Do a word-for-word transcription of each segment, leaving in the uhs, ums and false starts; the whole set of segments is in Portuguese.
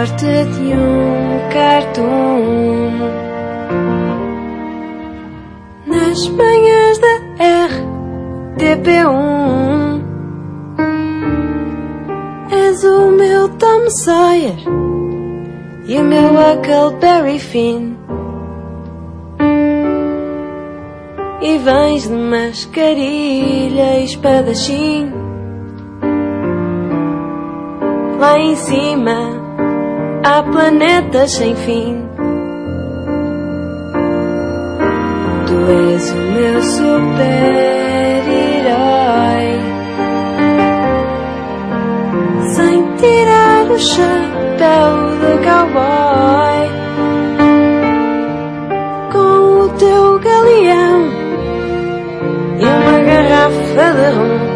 sorte de um cartoon. Nas manhãs da R T P um, és o meu Tom Sawyer e o meu Huckleberry Finn. E vens de mascarilha e espadachim. Lá em cima há planetas sem fim. Tu és o meu super-herói, sem tirar o chapéu de cowboy. Com o teu galeão e uma garrafa de rum,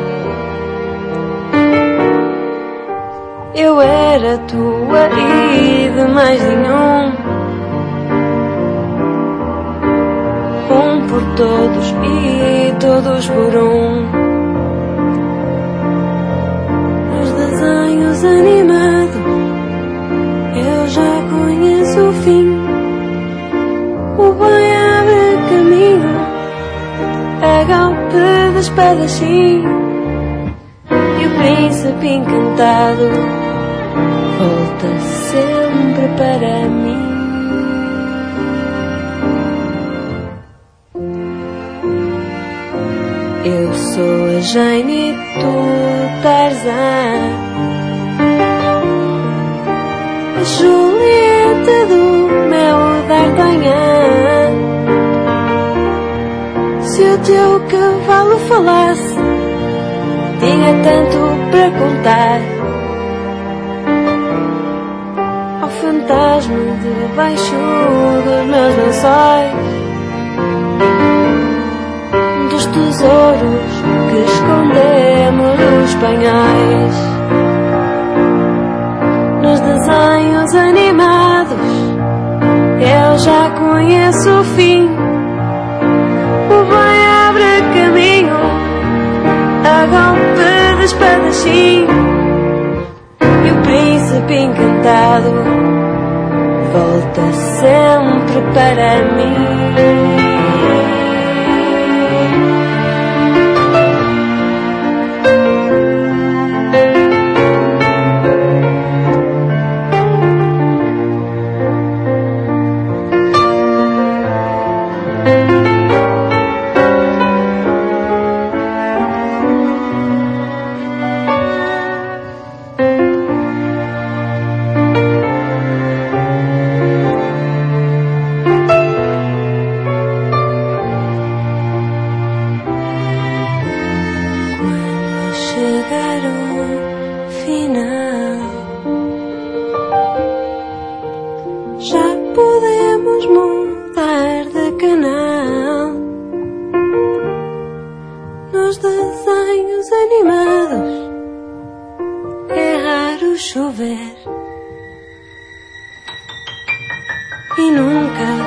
eu era tua e de mais nenhum. Um por todos e todos por um. Nos desenhos animados eu já conheço o fim. O bem abre caminho a golpe de espadachim. E o príncipe encantado volta sempre para mim. Eu sou a Jane e tu Tarzan, a Julieta do meu D'Artagnan. Se o teu cavalo falasse, tinha tanto para contar. Ao fantasma debaixo dos meus lençóis, dos tesouros que escondemos nos panhais. Nos desenhos animados eu já conheço o fim. O bem abre caminho a golpe de espadachim. E o príncipe encantado volta sempre para mim. Chover e nunca